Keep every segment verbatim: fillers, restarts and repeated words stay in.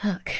fuck.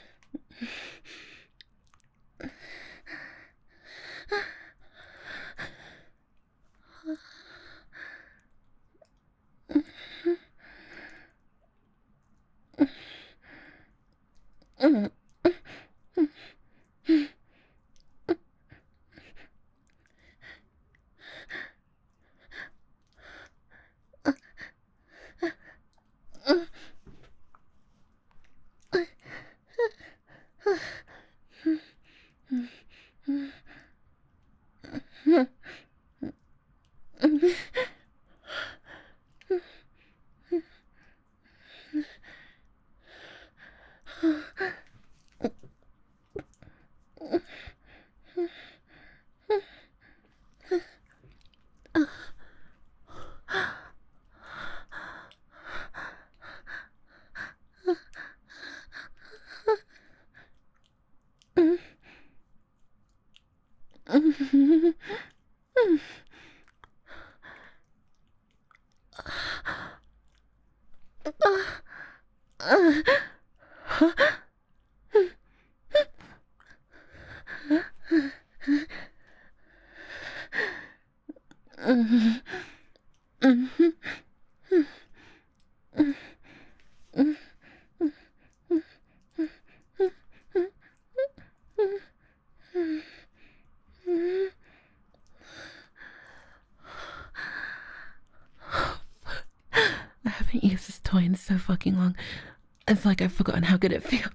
I haven't used this toy in so fucking long. It's like I've forgotten how good it feels.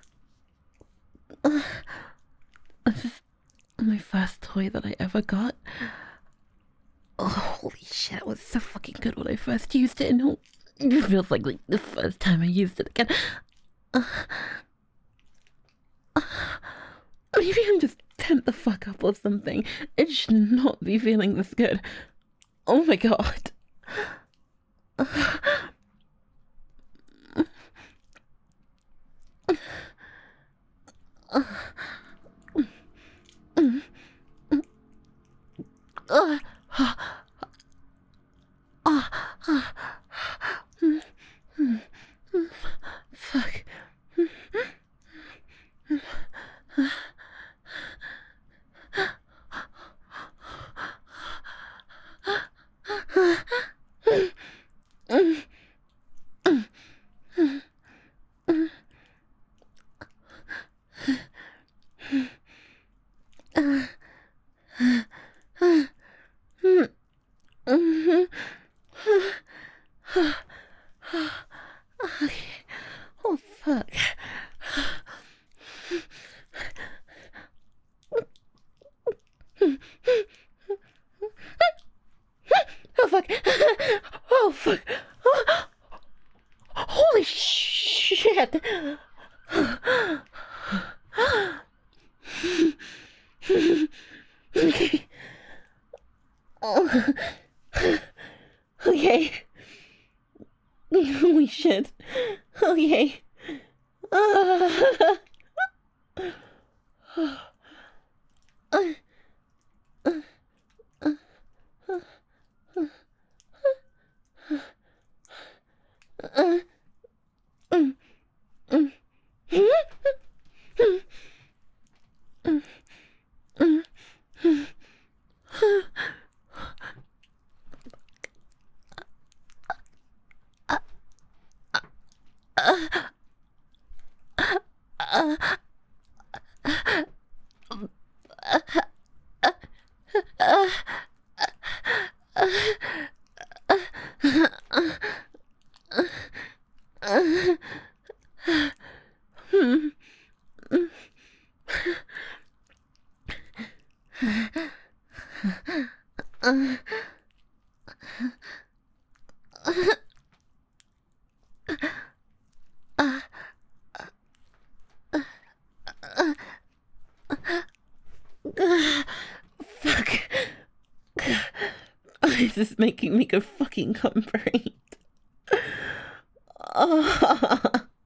Uh, this is my first toy that I ever got. Oh, holy shit, it was so fucking good when I first used it, and it feels like, like the first time I used it again. Uh, uh, maybe I'm just tent the fuck up or something. It should not be feeling this good. Oh my god. Uh, uh, uh, uh, uh, uh, fuck. Okay. Oh fuck. Oh fuck. Oh fuck. Holy shit. Okay. Oh. Okay. Holy shit. Okay. Uh. Uh. Uh. Mm. Mm. Mm. Mm. Fuck. This is making me go fucking complete. Oh.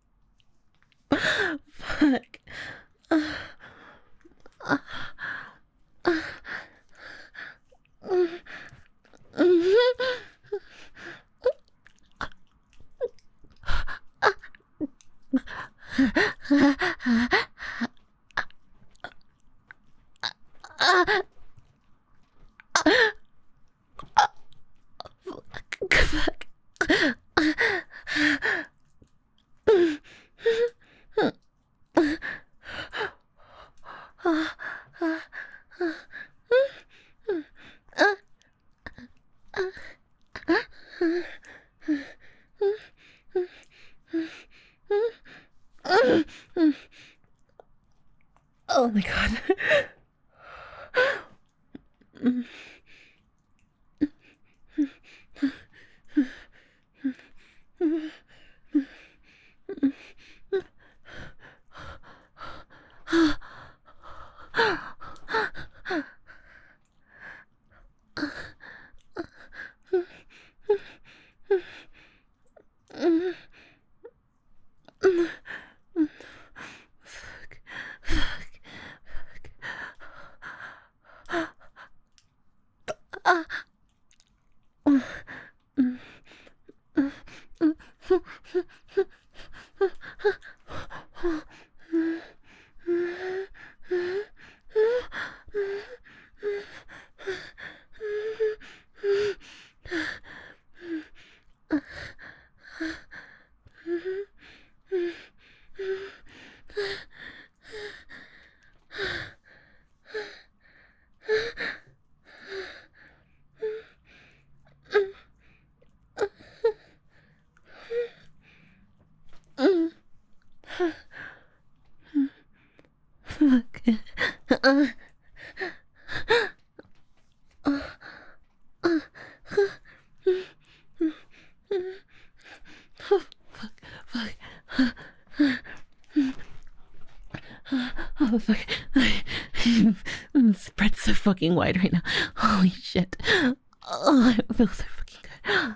Fuck. Uh, uh, uh, uh, Fuck. Oh my god. Fuck. Uh, uh, uh, fuck, fuck. Oh, fuck. Spread so fucking wide right now. Holy shit. Oh, I feel so fucking good.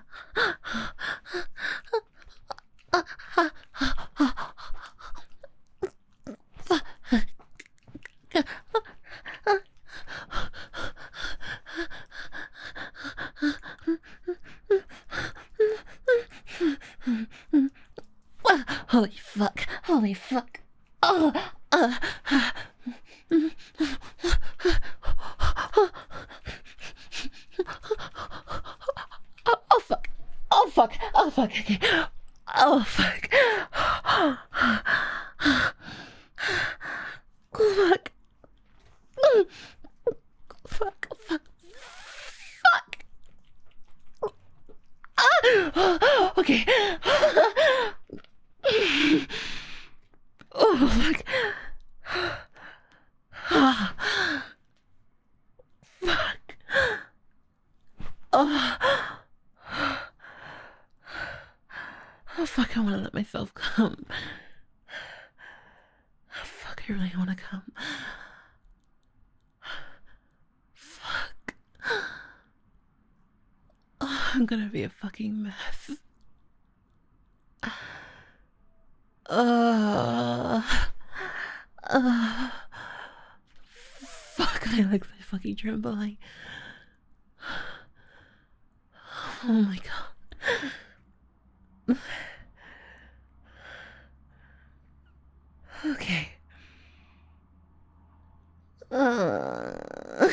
Holy fuck. Holy fuck. Oh, uh, oh fuck. Oh fuck. Oh fuck. Okay. Oh fuck. Oh fuck. Fuck. Fuck. Fuck. Ah! Okay. Oh fuck. Oh, fuck. Oh. Oh fuck, I wanna let myself come. Oh, fuck, I really wanna come. Fuck. Oh, I'm gonna be a fucking mess. Uh, uh, fuck, my legs are fucking trembling. Oh my god. Okay. Uh,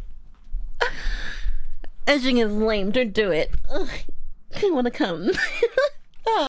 edging is lame, don't do it. I wanna come.